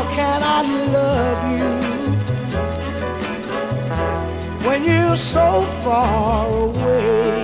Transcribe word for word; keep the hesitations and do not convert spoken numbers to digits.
how can I love you when you're so far away?